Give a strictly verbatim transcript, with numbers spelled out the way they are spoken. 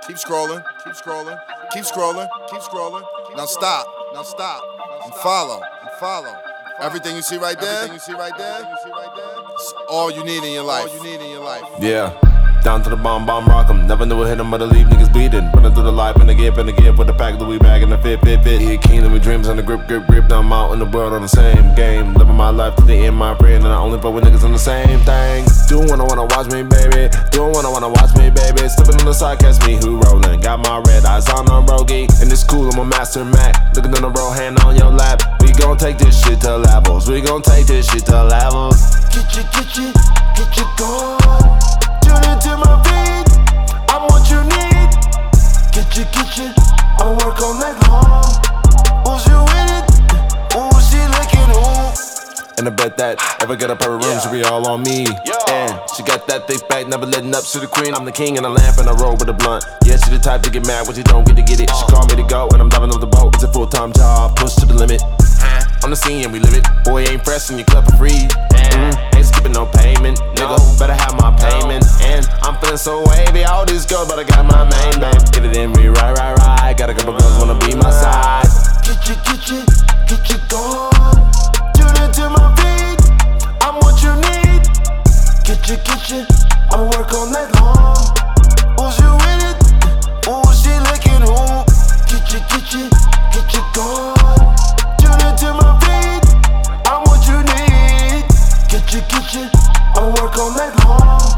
keep scrolling, keep scrolling, keep scrolling, keep scrolling. Now stop, now stop, and follow, and follow. Everything you see right there, everything you see right there, it's all you need in your life. All you need in your life. Yeah. Down to the bomb, bomb, rock 'em. Never knew it hit 'em, but I leave niggas bleeding. Running through the life in the gift, in the gift with the pack, Louis bag and the fit, fit, fit. He a king, living dreams on the grip, grip, grip. Now I'm out in the world on the same game. Living my life to the end, my friend, and I only fuck with niggas on the same thing. Doing when I wanna watch me, baby. Doing when I wanna watch me, baby. Stepping on the side, catch me who rollin'. Got my red eyes on a rogie. In this school, I'm a master Mac. Looking on the road, hand on your lap. We gon' take this shit to levels. We gon' take this shit to levels. Get you, get you, get you going. Tune into my beat. I'm what you need. Get you, get you. I'ma work all night long. Who's you with it? Ooh, she licking, ooh. And I bet that ever get up her room, Yeah. she be all on me. Yo. And she got that thick back, never letting up. She the queen, I'm the king, and a lamp and a roll with a blunt. Yeah, she the type to get mad when she don't get to get it. She call me to go, and I'm diving off the boat. It's a full-time job, push to the limit. On the scene, we live it. Boy, ain't fresh in your club for free. Mm, ain't skipping no payment, nigga. Better have my payment. And I'm feeling so wavy, all these girls, but I got my main babe. Get it in me, right, right, right. Got a couple girls wanna be my side. Get you, get you, get you going. Tune into my beat. I'm what you need. Get you, get you. I'ma work all night long. Who's you with it? Ooh, she licking, ooh. Get you, get you, get you going. Tune into my beat. I'm what you need. Get you, get you. I'ma work all night long.